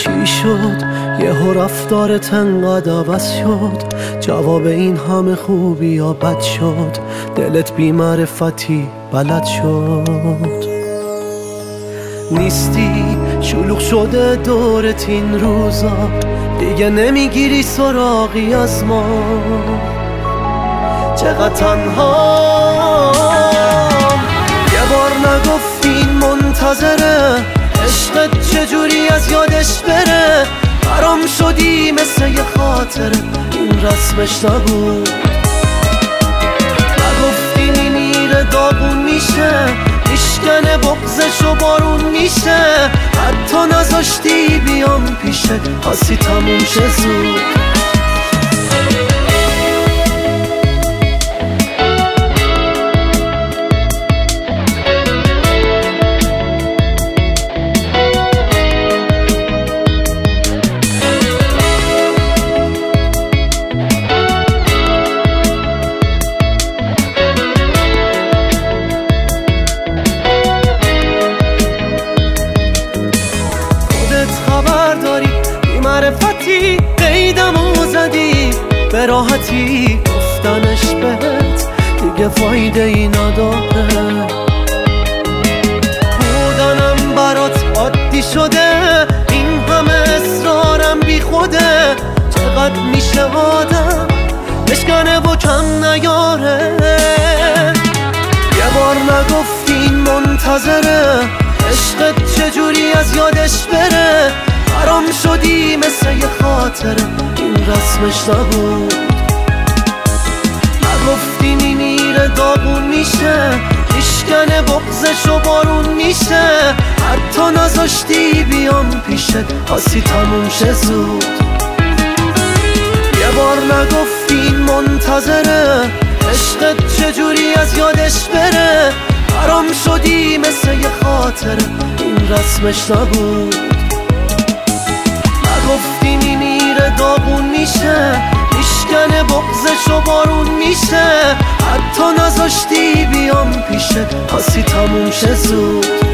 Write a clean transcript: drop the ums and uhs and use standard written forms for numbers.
چی شد یهو رفتارت انقدر عوض شد؟ جواب این همه خوبی یا بد شد؟ دلت بی معرفتی بلد شد؟ نیستی شلوغ شده دورت این روزا، دیگه نمیگیری سراغی از ما. چقدر تنهام، یه بار نگفتین منتظره عشقت چجوری از یادش بره. برام شدی مثل یه خاطره، این رسمش نبود. نگفتین میره داغون میشه، میشکنه بغزش و بارون میشه. حتی نذاشتی بیام پیشه، خاصی تموم شه زود. معرفتی قیدمو زدی، به راحتی گفتنش بهت دیگه فایده ای نداره. بودنم برات عادی شده، این همه اصرارم بی خوده. چقدر میشه آدم بشکنه و کم نیاره. یه بار نگفتین منتظره عشقت چجوری از یادش بره. برام شدی مثل یه خاطره، این رسمش نبود. نگفتینی میره داغون میشه، میشکنه بغزش و بارون میشه. حتی نذاشتی بیام پیشه، خاصی تموم شه زود. یه بار نگفتین منتظره عشقت چجوری از یادش بره. برام شدی مثل یه خاطره، این رسمش نبود. گفتینی میره داغون میشه، میشکنه بغزش و بارون میشه. حتی نذاشتی بیام پیشه، خاصی تموم شه زود.